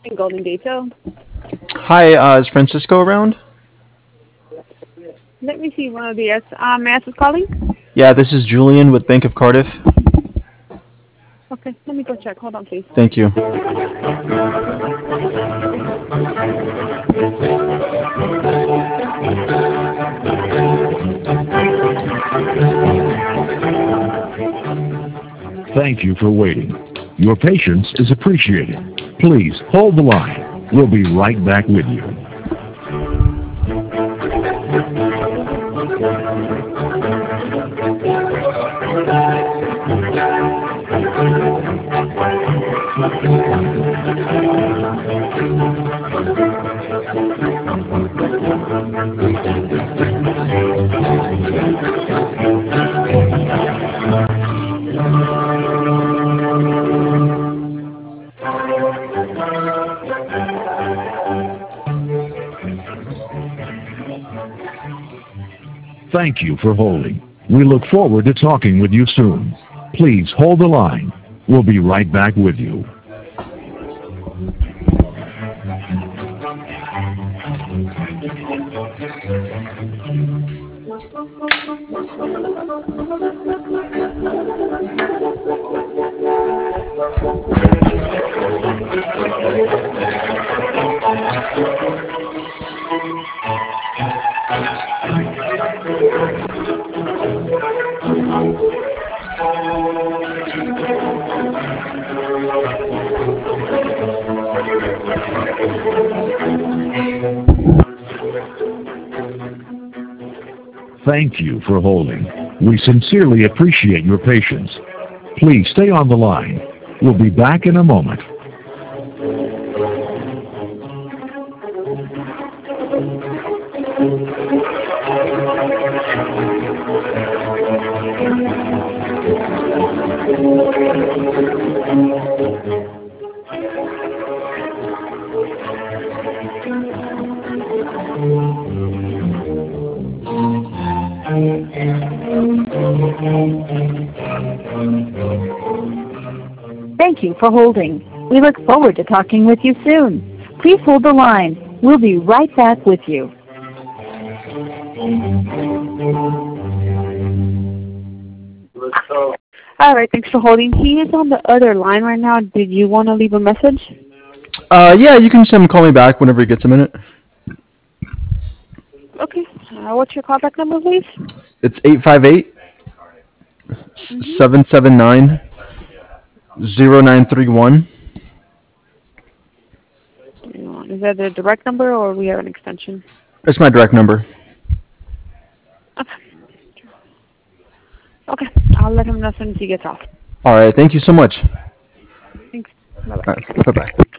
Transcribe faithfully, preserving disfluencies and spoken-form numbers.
Golden Gate. So Hi, uh, is Francisco around? let me see one of the yes. Um, may I ask who's calling? Yeah, this is Julian with Bank of Cardiff. Okay, let me go check. Hold on, please. Thank you. Thank you for waiting. Your patience is appreciated. Please hold the line. We'll be right back with you. Thank you for holding. We look forward to talking with you soon. Please hold the line. We'll be right back with you. Thank you for holding. We sincerely appreciate your patience. Please stay on the line. We'll be back in a moment. Thank you for holding. We look forward to talking with you soon. Please hold the line. We'll be right back with you. All right, thanks for holding. He is on the other line right now. Did you want to leave a message? Uh, yeah, you can just have him call me back whenever he gets a minute. Okay. Uh, what's your callback number, please? It's eight five eight, seven seven nine, zero nine three one. Is that the direct number or we have an extension? It's my direct number. Okay. Okay. I'll let him know as soon as he gets off. All right, thank you so much. Thanks. Bye-bye. All right, bye-bye.